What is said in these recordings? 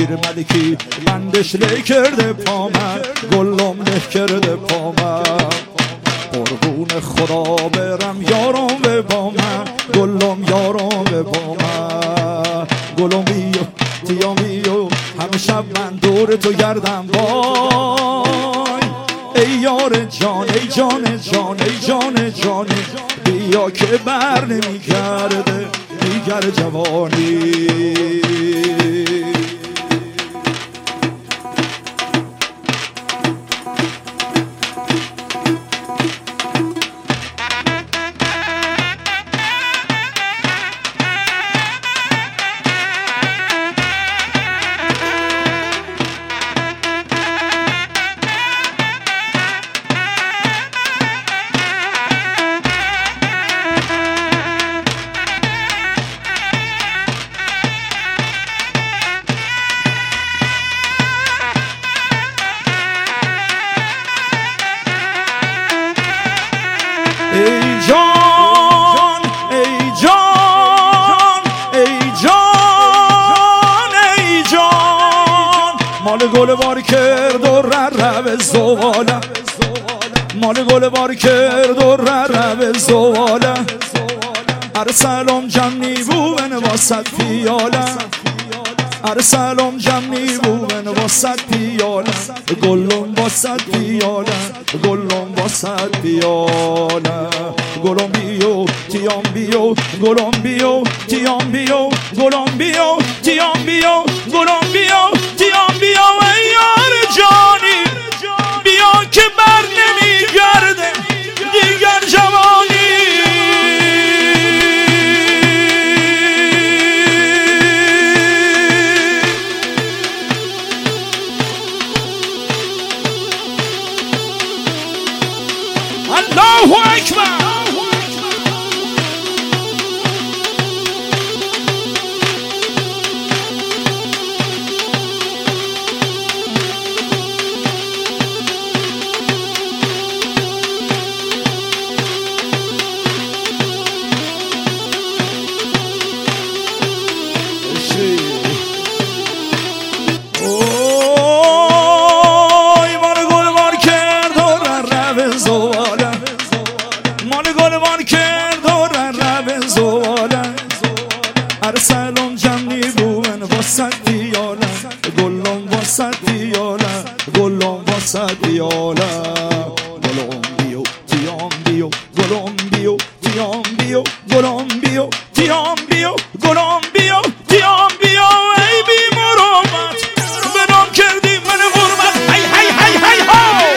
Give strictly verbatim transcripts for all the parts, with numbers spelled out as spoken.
پیر ملکی بندش لی کرده پامن گلم له کرده پامن قربون خدا برم یارم و با من گلم یارم و با من گلم بیو تیا بیو همه شب من دور تو گردم وای ای یار جان ای جان جان ای جان جان بیا که بر نمیگرده دیگر جوانی ای جان ای جان ای جان ای جان مال گل بار کرد و ررب زواله مال گل بار کرد و ررب زواله هر سلام جمعی بوون واسد پیاله هر سلام جمعی بوون واسد پیاله گلم واسد پیاله گلم واسد پیاله گلم بیو تیام بیو گلم بیو تیام بیو گلم بیو تیام بیو گلم بیو تیام بیو ای یار جانی بیا که بر نمیگرده دیگر جوانی الله اکبر سلام جمعی بوون واسد پیاله گلم واسد پیاله گلم واسد پیاله گلم بیو تیام بیو گلم بیو تیام بیو گلم بیو تیام بیو گلم بیو تیام بیو ای بی مروت بنام کردی من غربت هی هی هی هی هی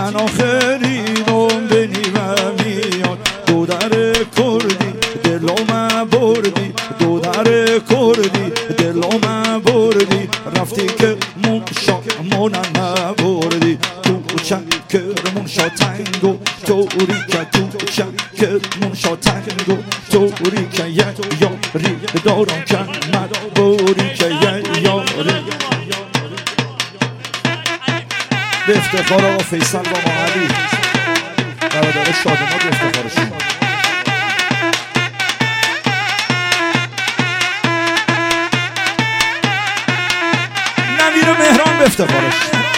من آخرینم بنیمم میاد دو در کردی دلوم بردی دو در کردی دلوم بردی رفتی که مون شامونم نبردی تو چکرمون شاتنگو توری که تو چکرمون شاتنگو توری که یه یاری دارم که مدبوری که یه یاری به افتخار آقا فیصل و محلی برادر شادما به افتخارشون نمیر مهران به افتخارش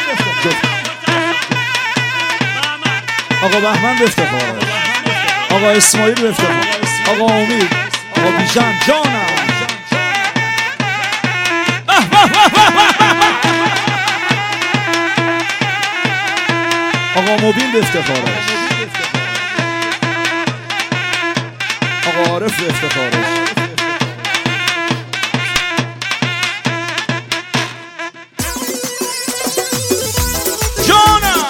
آقا بهمن به افتخارش آقا اسماعیل به افتخارش آقا امید آقا بیژن جانم آقا مبین به افتخارش آقا عارف به افتخارش جانم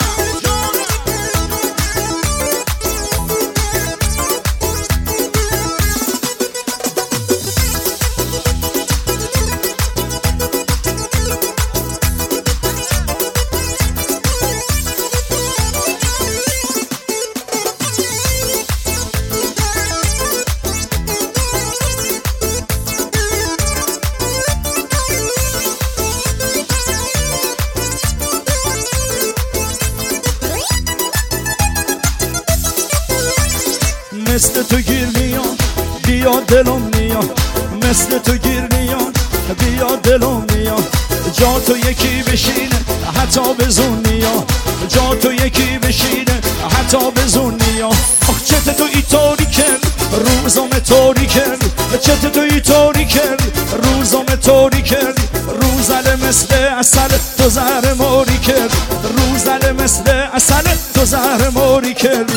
مثل تو گیر میان بیا دلم میان مثل تو گیر میان بیا دلم میان جا تو یکی بشینه حتی بزون میان جا تو یکی بشینه حتی بزون میان آخ چت تو ایطوری کرد روزم توری کرد چت تو ایطوری کرد روزم توری کرد روزل مثل اصل تو زهر موری کرد روزل مثل اصل تو زهر موری کردی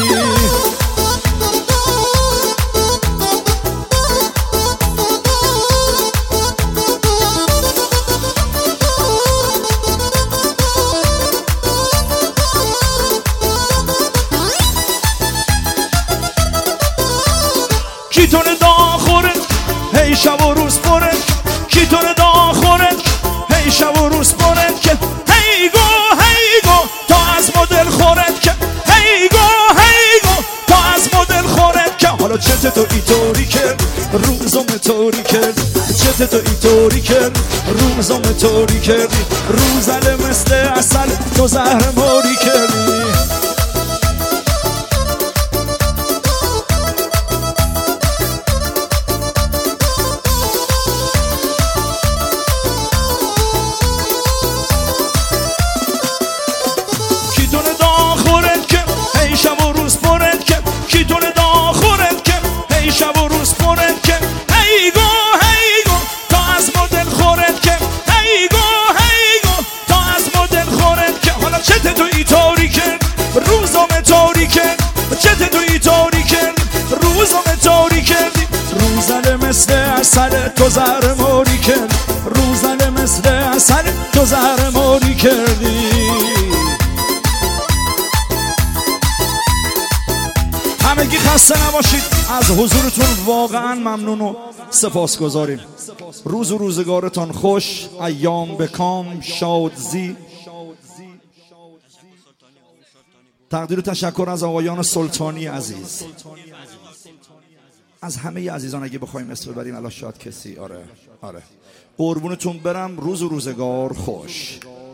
کی تونه داخورت هی شب و روز پرت کی تونه داخورت هی شب و روز پرت که هی گو هی گو تا از مدل خورت که هی گو هی گو تا از مدل خورت که حالا چت تو ایطوری کرد روزم توری کرد چت تو ایطوری کرد روزم توری کردی روزل مثل اصل تو زهر موری کردی مثل اصل تو زهر موری کرد روزنه مثل اصل تو زهر موری کردی همگی خسته نباشید از حضورتون واقعا ممنون و سپاسگزاریم روز و روزگارتان خوش ایام بکام شادزی تقدیر و تشکر از آقایان سلطانی عزیز از همه عزیزان اگه بخوایم اسم ببریم الان شاید کسی آره آره قربونتون برم روز و روزگار خوش.